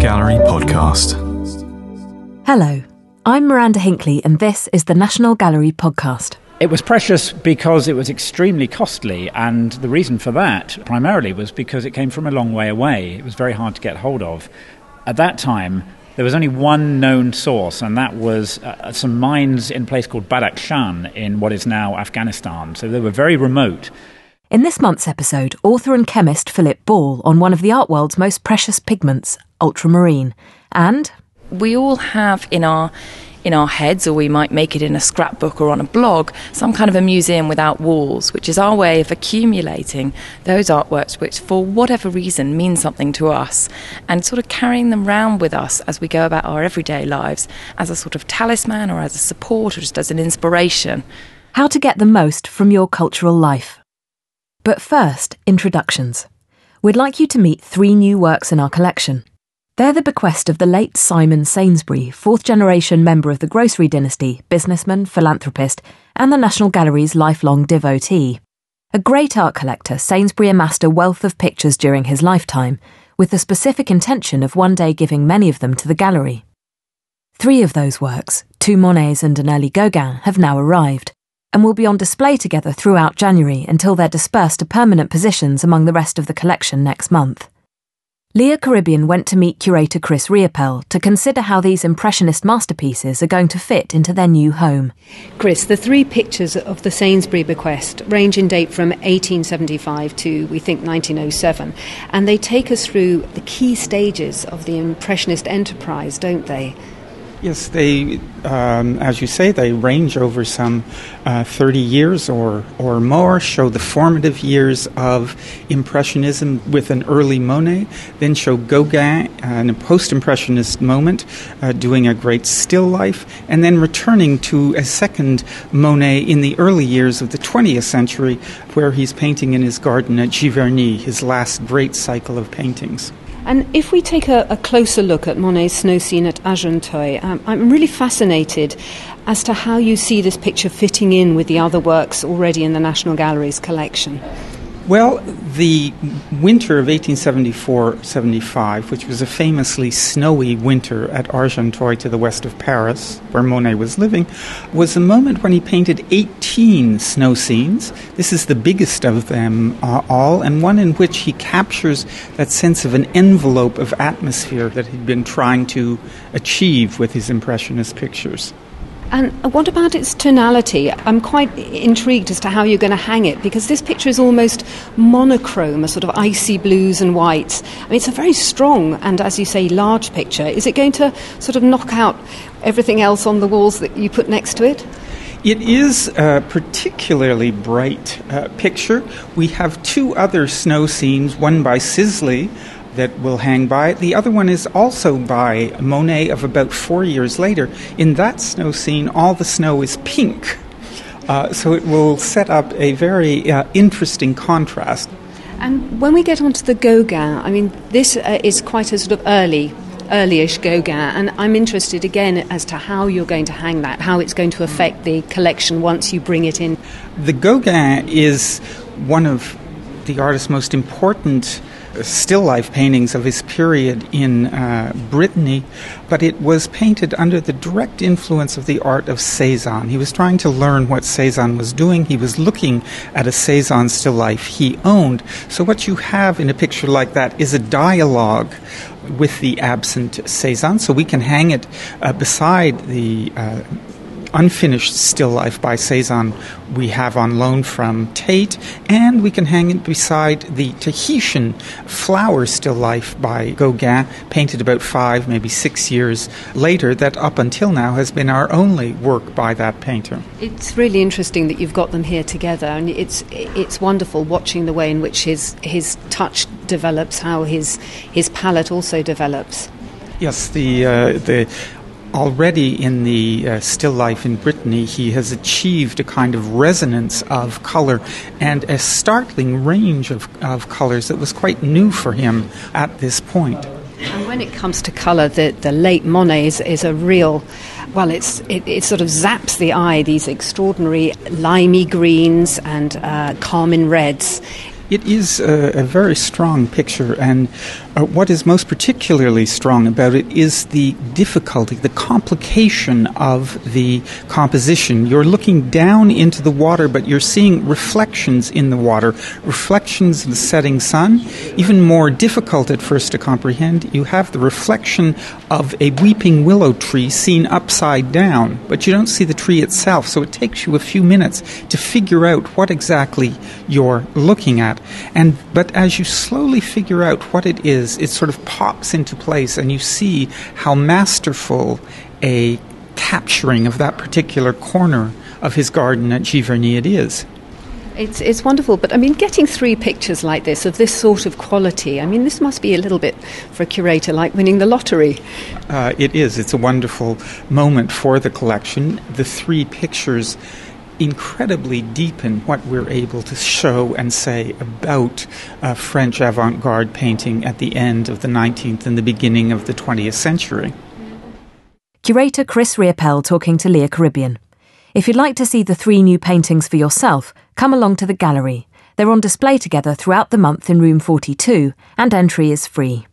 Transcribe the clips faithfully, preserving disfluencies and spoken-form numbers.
Gallery podcast. Hello, I'm Miranda Hinckley and this is the National Gallery podcast. It was precious because it was extremely costly, and the reason for that primarily was because it came from a long way away. It was very hard to get hold of. At that time, there was only one known source, and that was uh, some mines in a place called Badakhshan in what is now Afghanistan. So they were very remote. In this month's episode, author and chemist Philip Ball on one of the art world's most precious pigments, ultramarine. And we all have in our in our heads, or we might make it in a scrapbook or on a blog, some kind of a museum without walls, which is our way of accumulating those artworks which, for whatever reason, mean something to us, and sort of carrying them round with us as we go about our everyday lives as a sort of talisman or as a support or just as an inspiration. How to get the most from your cultural life. But first, introductions. We'd like you to meet three new works in our collection. They're the bequest of the late Simon Sainsbury, fourth-generation member of the grocery dynasty, businessman, philanthropist, and the National Gallery's lifelong devotee. A great art collector, Sainsbury amassed a wealth of pictures during his lifetime, with the specific intention of one day giving many of them to the gallery. Three of those works, two Monets and an early Gauguin, have now arrived, and will be on display together throughout January until they're dispersed to permanent positions among the rest of the collection next month. Leah Caribbean went to meet curator Chris Riopel to consider how these impressionist masterpieces are going to fit into their new home. Chris, the three pictures of the Sainsbury bequest range in date from eighteen seventy-five to, we think, nineteen oh seven, and they take us through the key stages of the impressionist enterprise, don't they? Yes, they, um, as you say, they range over some uh, thirty years or, or more, show the formative years of Impressionism with an early Monet, then show Gauguin uh, in a post-Impressionist moment, uh, doing a great still life, and then returning to a second Monet in the early years of the twentieth century, where he's painting in his garden at Giverny, his last great cycle of paintings. And if we take a, a closer look at Monet's snow scene at Argenteuil, um, I'm really fascinated as to how you see this picture fitting in with the other works already in the National Gallery's collection. Well, the winter of eighteen seventy-four seventy-five, which was a famously snowy winter at Argenteuil to the west of Paris, where Monet was living, was a moment when he painted eighteen snow scenes. This is the biggest of them uh, all, and one in which he captures that sense of an envelope of atmosphere that he'd been trying to achieve with his Impressionist pictures. And what about its tonality? I'm quite intrigued as to how you're going to hang it, because this picture is almost monochrome, a sort of icy blues and whites. I mean, it's a very strong and, as you say, large picture. Is it going to sort of knock out everything else on the walls that you put next to it? It is a particularly bright uh, picture. We have two other snow scenes, one by Sisley, that will hang by it. The other one is also by Monet of about four years later. In that snow scene, all the snow is pink. Uh, so it will set up a very uh, interesting contrast. And when we get onto the Gauguin, I mean, this uh, is quite a sort of early, early-ish Gauguin, and I'm interested again as to how you're going to hang that, how it's going to affect the collection once you bring it in. The Gauguin is one of the artist's most important still life paintings of his period in uh, Brittany, but it was painted under the direct influence of the art of Cézanne. He was trying to learn what Cézanne was doing. He was looking at a Cézanne still life he owned. So what you have in a picture like that is a dialogue with the absent Cézanne, so we can hang it uh, beside the uh, unfinished still life by Cézanne we have on loan from Tate, and we can hang it beside the Tahitian flower still life by Gauguin, painted about five, maybe six years later, that up until now has been our only work by that painter. It's really interesting that you've got them here together, and it's it's wonderful watching the way in which his his touch develops, how his his palette also develops. Yes, the uh, the already in the uh, still life in Brittany, he has achieved a kind of resonance of color and a startling range of, of colors that was quite new for him at this point. And when it comes to colour, the, the late Monet is, is a real, well, it's it, it sort of zaps the eye, these extraordinary limey greens and uh, carmine reds. It is a, a very strong picture, and uh, what is most particularly strong about it is the difficulty, the complication of the composition. You're looking down into the water, but you're seeing reflections in the water, reflections of the setting sun. Even more difficult at first to comprehend, you have the reflection of a weeping willow tree seen upside down, but you don't see the tree itself, so it takes you a few minutes to figure out what exactly you're looking at. And but as you slowly figure out what it is, it sort of pops into place, and you see how masterful a capturing of that particular corner of his garden at Giverny it is. It's it's wonderful, but I mean, getting three pictures like this, of this sort of quality, I mean, this must be a little bit, for a curator, like winning the lottery. Uh, it is. It's a wonderful moment for the collection. The three pictures incredibly deepen what we're able to show and say about uh, French avant-garde painting at the end of the nineteenth and the beginning of the twentieth century. Curator Chris Riopel talking to Leah Caribbean. If you'd like to see the three new paintings for yourself, come along to the gallery. They're on display together throughout the month in room forty-two, and entry is free.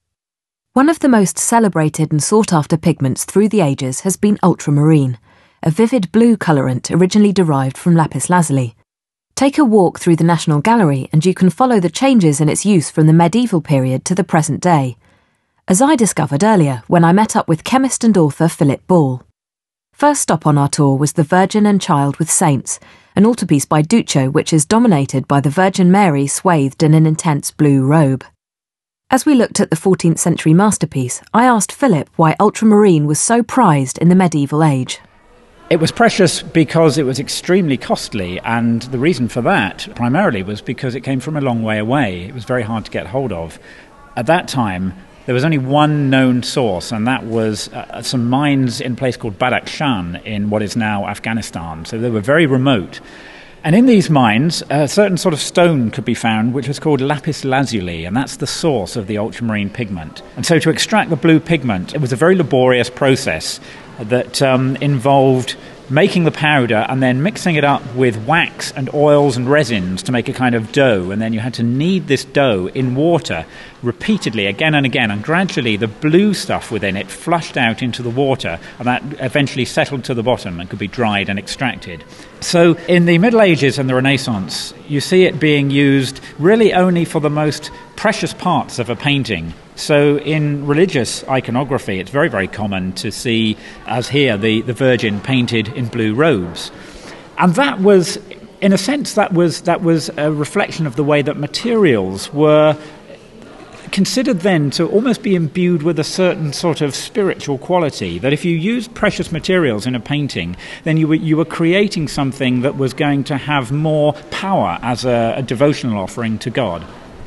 One of the most celebrated and sought-after pigments through the ages has been ultramarine, a vivid blue colorant originally derived from lapis lazuli. Take a walk through the National Gallery and you can follow the changes in its use from the medieval period to the present day, as I discovered earlier when I met up with chemist and author Philip Ball. First stop on our tour was The Virgin and Child with Saints, an altarpiece by Duccio which is dominated by the Virgin Mary swathed in an intense blue robe. As we looked at the fourteenth century masterpiece, I asked Philip why ultramarine was so prized in the medieval age. It was precious because it was extremely costly, and the reason for that primarily was because it came from a long way away. It was very hard to get hold of. At that time, there was only one known source, and that was uh, some mines in a place called Badakhshan in what is now Afghanistan. So they were very remote. And in these mines, a certain sort of stone could be found, which was called lapis lazuli, and that's the source of the ultramarine pigment. And so to extract the blue pigment, it was a very laborious process that um, involved making the powder and then mixing it up with wax and oils and resins to make a kind of dough, and then you had to knead this dough in water repeatedly again and again, and gradually the blue stuff within it flushed out into the water, and that eventually settled to the bottom and could be dried and extracted. So in the Middle Ages and the Renaissance, you see it being used really only for the most precious parts of a painting. So in religious iconography, it's very, very common to see, as here, the, the Virgin painted in blue robes. And that was, in a sense, that was that was a reflection of the way that materials were considered then to almost be imbued with a certain sort of spiritual quality, that if you used precious materials in a painting, then you were, you were creating something that was going to have more power as a, a devotional offering to God.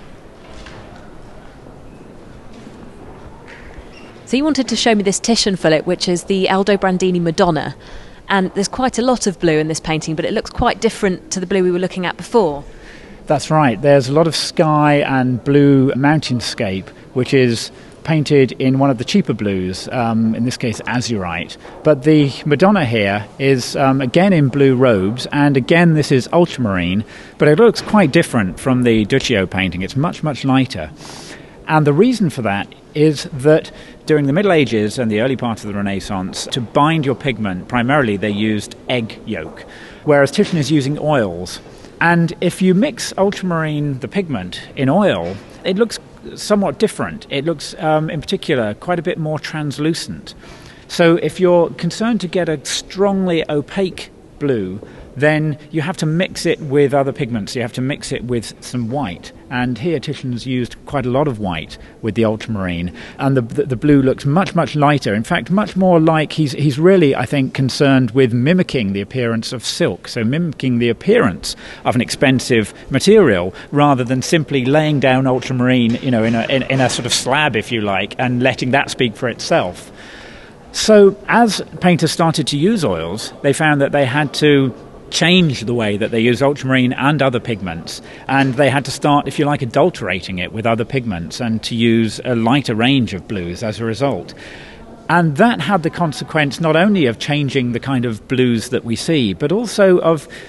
So you wanted to show me this Titian, Philip, which is the Aldobrandini Madonna. And there's quite a lot of blue in this painting, but it looks quite different to the blue we were looking at before. That's right. There's a lot of sky and blue mountainscape, which is painted in one of the cheaper blues, um, in this case azurite. But the Madonna here is um, again in blue robes, and again this is ultramarine, but it looks quite different from the Duccio painting. It's much, much lighter. And the reason for that is that during the Middle Ages and the early part of the Renaissance, to bind your pigment, primarily they used egg yolk, whereas Titian is using oils. And if you mix ultramarine, the pigment, in oil, it looks somewhat different. It looks, um, in particular, quite a bit more translucent. So if you're concerned to get a strongly opaque blue, then you have to mix it with other pigments. You have to mix it with some white. And here Titian's used quite a lot of white with the ultramarine. And the, the, the blue looks much, much lighter. In fact, much more like he's, he's really, I think, concerned with mimicking the appearance of silk. So mimicking the appearance of an expensive material rather than simply laying down ultramarine, you know, in a, in, in a sort of slab, if you like, and letting that speak for itself. So as painters started to use oils, they found that they had to change the way that they use ultramarine and other pigments, and they had to start, if you like, adulterating it with other pigments and to use a lighter range of blues as a result. And that had the consequence not only of changing the kind of blues that we see, but also of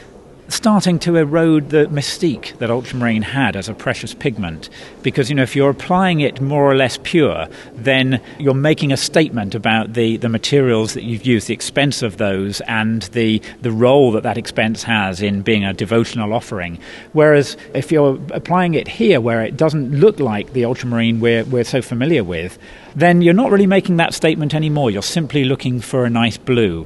starting to erode the mystique that ultramarine had as a precious pigment. Because, you know, if you're applying it more or less pure, then you're making a statement about the, the materials that you've used, the expense of those, and the, the role that that expense has in being a devotional offering. Whereas if you're applying it here, where it doesn't look like the ultramarine we're, we're so familiar with, then you're not really making that statement anymore. You're simply looking for a nice blue.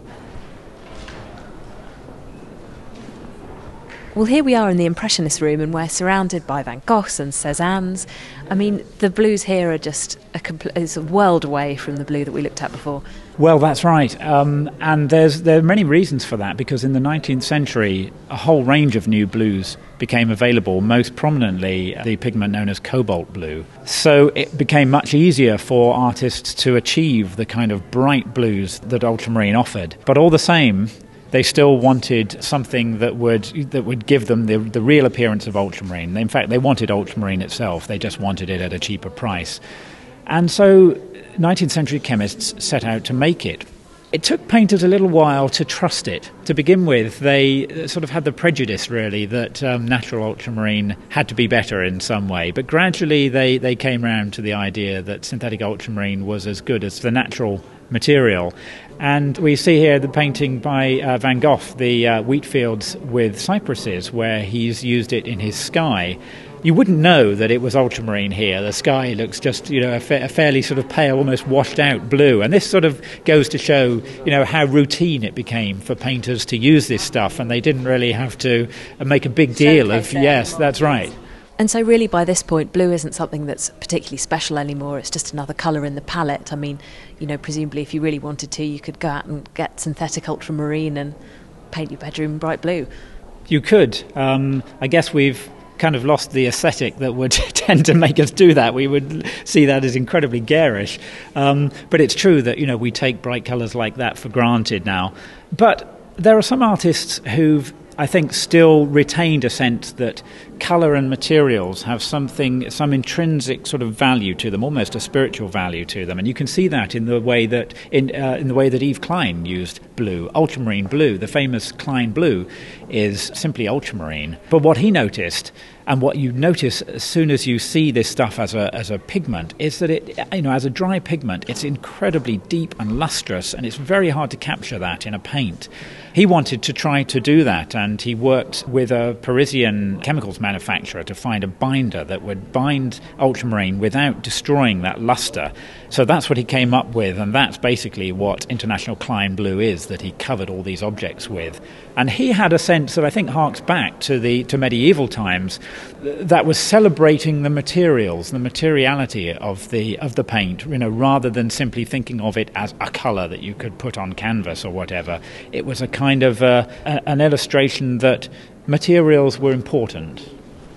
Well, here we are in the Impressionist room, and we're surrounded by Van Goghs and Cézannes. I mean, the blues here are just a, compl- it's a world away from the blue that we looked at before. Well, that's right. Um, and there's there are many reasons for that, because in the nineteenth century, a whole range of new blues became available, most prominently the pigment known as cobalt blue. So it became much easier for artists to achieve the kind of bright blues that ultramarine offered. But all the same, they still wanted something that would that would give them the, the real appearance of ultramarine. In fact, they wanted ultramarine itself. They just wanted it at a cheaper price. And so nineteenth century chemists set out to make it. It took painters a little while to trust it. To begin with, they sort of had the prejudice, really, that um, natural ultramarine had to be better in some way. But gradually they, they came round to the idea that synthetic ultramarine was as good as the natural material. And we see here the painting by uh, Van Gogh, the uh, wheat fields with cypresses, where he's used it in his sky. You wouldn't know that it was ultramarine here. The sky looks just, you know, a, fa- a fairly sort of pale, almost washed out blue. And this sort of goes to show, you know, how routine it became for painters to use this stuff, and they didn't really have to make a big deal of, yes, that's right. And so really by this point, blue isn't something that's particularly special anymore. It's just another colour in the palette. I mean, you know, presumably if you really wanted to, you could go out and get synthetic ultramarine and paint your bedroom bright blue. You could. Um, I guess we've kind of lost the aesthetic that would tend to make us do that. We would see that as incredibly garish. Um, but it's true that, you know, we take bright colours like that for granted now. But there are some artists who've, I think, still retained a sense that colour and materials have something, some intrinsic sort of value to them, almost a spiritual value to them, and you can see that in the way that in uh, in the way that Yves Klein used blue, ultramarine blue. The famous Klein blue is simply ultramarine. But what he noticed, and what you notice as soon as you see this stuff as a as a pigment, is that it, you know, as a dry pigment, it's incredibly deep and lustrous, and it's very hard to capture that in a paint. He wanted to try to do that, and he worked with a Parisian chemicals manufacturer to find a binder that would bind ultramarine without destroying that luster. So that's what he came up with, and that's basically what International Klein Blue is, that he covered all these objects with. And he had a sense that I think harks back to the to medieval times, that was celebrating the materials, the materiality of the of the paint, you know, rather than simply thinking of it as a colour that you could put on canvas or whatever. It was a kind of uh, a, an illustration that materials were important.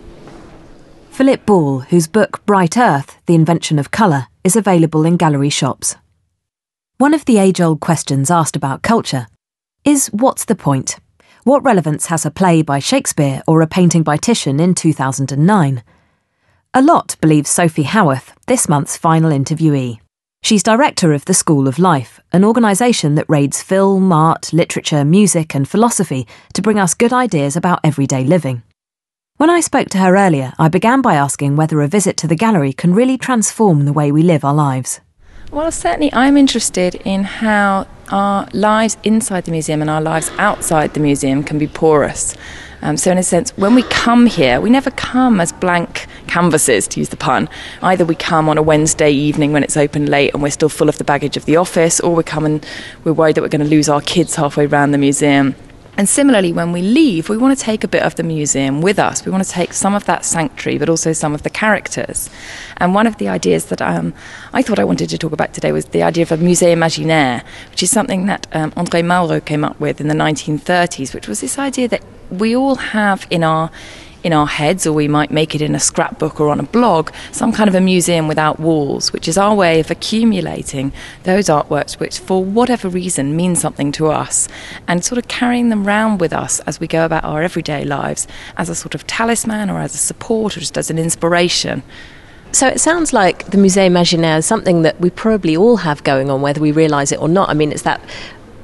Philip Ball, whose book Bright Earth, The Invention of Colour, is available in gallery shops. One of the age-old questions asked about culture is, what's the point? What relevance has a play by Shakespeare or a painting by Titian in two thousand nine? A lot believes Sophie Howarth, this month's final interviewee. She's director of the School of Life, an organisation that raids film, art, literature, music and philosophy to bring us good ideas about everyday living. When I spoke to her earlier, I began by asking whether a visit to the gallery can really transform the way we live our lives. Well, certainly I'm interested in how our lives inside the museum and our lives outside the museum can be porous. Um, so in a sense, when we come here, we never come as blank canvases, to use the pun. Either we come on a Wednesday evening when it's open late and we're still full of the baggage of the office, or we come and we're worried that we're going to lose our kids halfway around the museum. And similarly, when we leave, we want to take a bit of the museum with us. We want to take some of that sanctuary, but also some of the characters. And one of the ideas that um, I thought I wanted to talk about today was the idea of a musée imaginaire, which is something that um, André Malraux came up with in the nineteen thirties, which was this idea that we all have in our in our heads, or we might make it in a scrapbook or on a blog, some kind of a museum without walls, which is our way of accumulating those artworks which, for whatever reason, mean something to us, and sort of carrying them round with us as we go about our everyday lives as a sort of talisman or as a support or just as an inspiration. So it sounds like the Musée Imaginaire is something that we probably all have going on, whether we realise it or not. I mean, it's that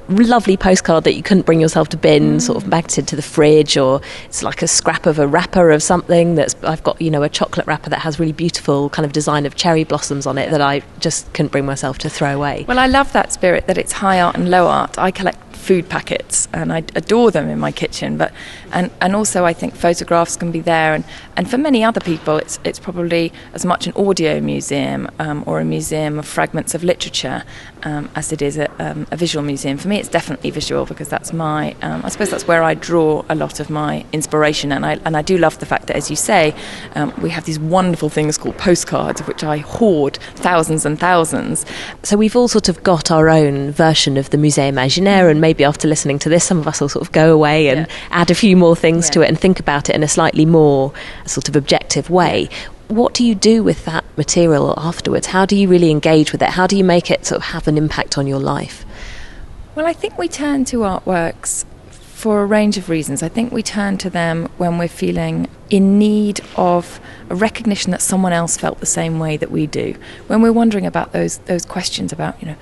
lovely postcard that you couldn't bring yourself to bin, mm. sort of magneted to the fridge, or it's like a scrap of a wrapper of something that's, I've got, you know, a chocolate wrapper that has really beautiful kind of design of cherry blossoms on it that I just couldn't bring myself to throw away. Well, I love that spirit that it's high art and low art. I collect food packets and I adore them in my kitchen, but and and also I think photographs can be there, and and for many other people it's it's probably as much an audio museum um, or a museum of fragments of literature um, as it is a, um, a visual museum. For me it's definitely visual, because that's my um, I suppose that's where I draw a lot of my inspiration, and I and I do love the fact that, as you say, um, we have these wonderful things called postcards, of which I hoard thousands and thousands. So we've all sort of got our own version of the Musée Imaginaire, and maybe after listening to this, some of us will sort of go away and yeah. add a few more things yeah. to it and think about it in a slightly more sort of objective way. What do you do with that material afterwards? How do you really engage with it? How do you make it sort of have an impact on your life? Well, I think we turn to artworks for a range of reasons. I think we turn to them when we're feeling in need of a recognition that someone else felt the same way that we do. When we're wondering about those those questions about, you know,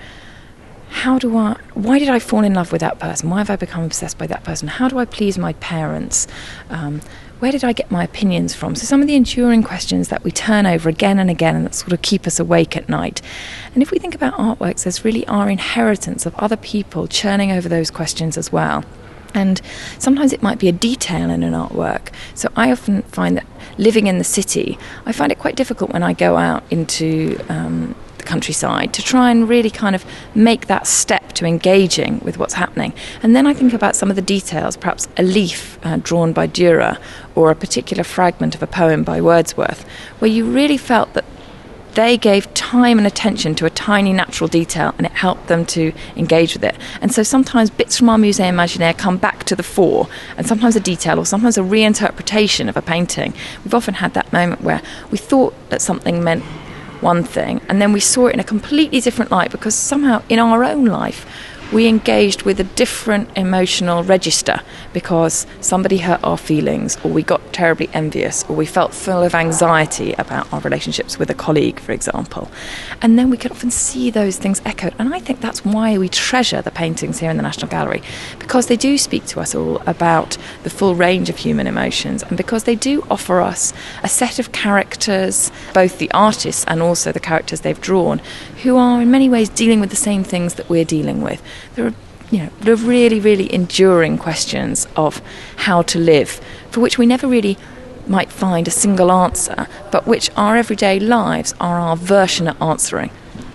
how do I, why did I fall in love with that person? Why have I become obsessed by that person? How do I please my parents? Um, where did I get my opinions from? So some of the enduring questions that we turn over again and again and that sort of keep us awake at night. And if we think about artworks, there's really our inheritance of other people churning over those questions as well. And sometimes it might be a detail in an artwork. So I often find that living in the city, I find it quite difficult when I go out into um, the countryside to try and really kind of make that step to engaging with what's happening. And then I think about some of the details, perhaps a leaf uh, drawn by Dürer, or a particular fragment of a poem by Wordsworth, where you really felt that they gave time and attention to a tiny natural detail, and it helped them to engage with it. And so sometimes bits from our Musée Imaginaire come back to the fore, and sometimes a detail or sometimes a reinterpretation of a painting. We've often had that moment where we thought that something meant one thing, and then we saw it in a completely different light, because somehow in our own life we engaged with a different emotional register, because somebody hurt our feelings, or we got terribly envious, or we felt full of anxiety about our relationships with a colleague, for example. And then we could often see those things echoed. And I think that's why we treasure the paintings here in the National Gallery, because they do speak to us all about the full range of human emotions, and because they do offer us a set of characters, both the artists and also the characters they've drawn, who are in many ways dealing with the same things that we're dealing with. There are, you know, there are really, really enduring questions of how to live, for which we never really might find a single answer, but which our everyday lives are our version at answering.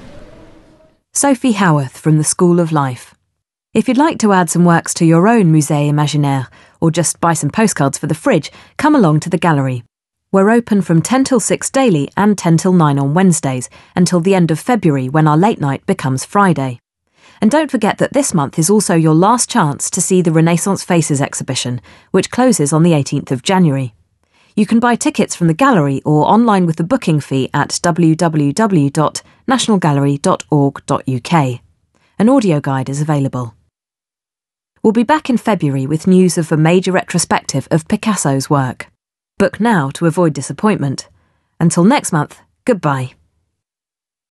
Sophie Howarth from the School of Life. If you'd like to add some works to your own Musée Imaginaire, or just buy some postcards for the fridge, come along to the gallery. We're open from ten till six daily and ten till nine on Wednesdays, until the end of February, when our late night becomes Friday. And don't forget that this month is also your last chance to see the Renaissance Faces exhibition, which closes on the eighteenth of January. You can buy tickets from the gallery or online with the booking fee at w w w dot national gallery dot org dot u k. An audio guide is available. We'll be back in February with news of a major retrospective of Picasso's work. Book now to avoid disappointment. Until next month, goodbye.